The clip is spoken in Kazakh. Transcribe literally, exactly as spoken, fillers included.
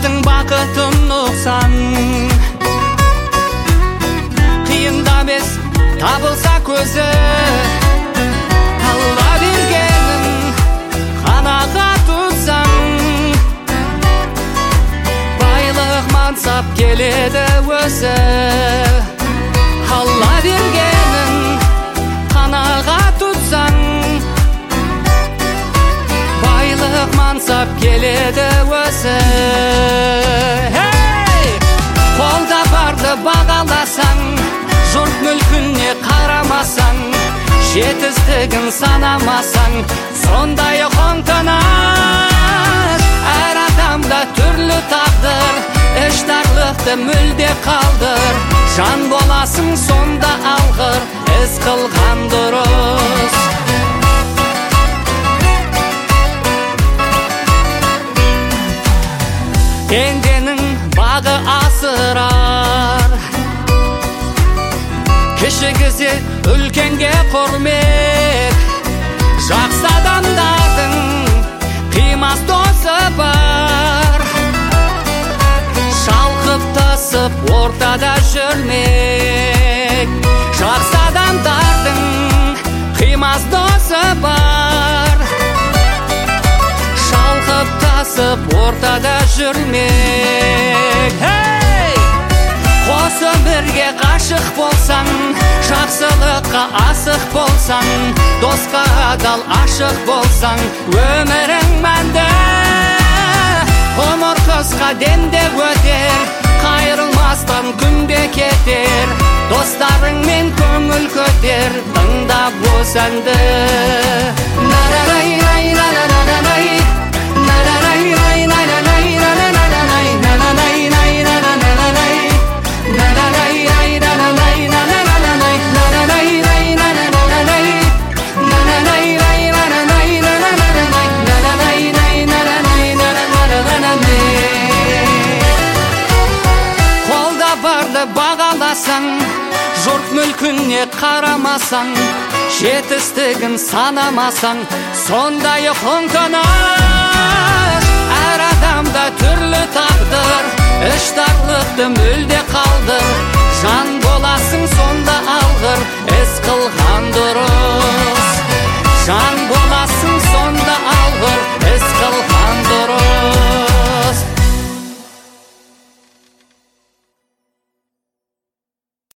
өзің бақытын ұқсаң, қиында емес табылса көзі, Алла бергенін қанағат тұтсаң, байлық мансап келеді өзі. Алла бергенін қанағат тұтсаң, байлық мансап келеді өзі. Қолда барды бағаласаң, жұрт мүлкіне қарамасаң, жетістігін санамасаң, сондай қонтанаш. Әр адамда түрлі тағдыр, іштарлықты мүлде қалдыр. Жан боласың сонда алғыр, іс қылған дұрыс. Пенденің бағы асырар, кішігізе үлкенге құрмет. Жақсы адамдардың қимас досы бар, шалқып тасып ортада жүрмек. Жақсы адамдардың қимас досы бар, шалқып тасып ортада жүрмек. Қос өмірге ғашық болсаң, жақсылыққа асық болсаң, досқа адал ашық болсаң, өмірің мәнді. Ғұмыр қысқа демде өтер, қайрылмастан күнде кетер. Достарыңмен көңіл көтер, тыңдап осы әнді. Бағаласаң, жұрт мүлкіне қарамасаң, жетістігін санамасаң, сондай қонтанаш. Әр адамда түрлі тағдыр, іштарлықты мүлде қалдыр.